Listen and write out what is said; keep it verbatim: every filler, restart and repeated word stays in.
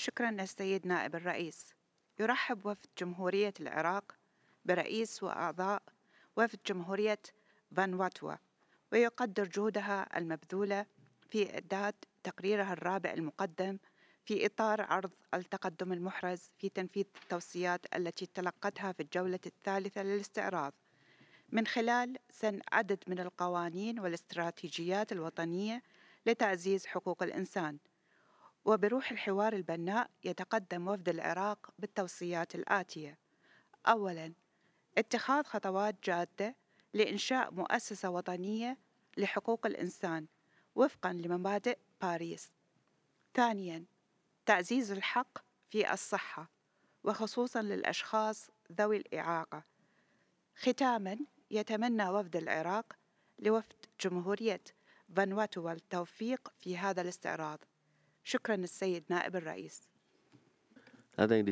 شكرا للسيد نائب الرئيس. يرحب وفد جمهورية العراق برئيس وأعضاء وفد جمهورية فانواتوا، ويقدر جهودها المبذولة في إعداد تقريرها الرابع المقدم في إطار عرض التقدم المحرز في تنفيذ التوصيات التي تلقتها في الجولة الثالثة للاستعراض من خلال سن عدد من القوانين والاستراتيجيات الوطنية لتعزيز حقوق الإنسان. وبروح الحوار البناء يتقدم وفد العراق بالتوصيات الآتية: أولاً، اتخاذ خطوات جادة لإنشاء مؤسسة وطنية لحقوق الإنسان وفقاً لمبادئ باريس. ثانياً، تعزيز الحق في الصحة وخصوصاً للأشخاص ذوي الإعاقة. ختاماً، يتمنى وفد العراق لوفد جمهورية فانواتو التوفيق في هذا الاستعراض. شكراً السيد نائب الرئيس. هذا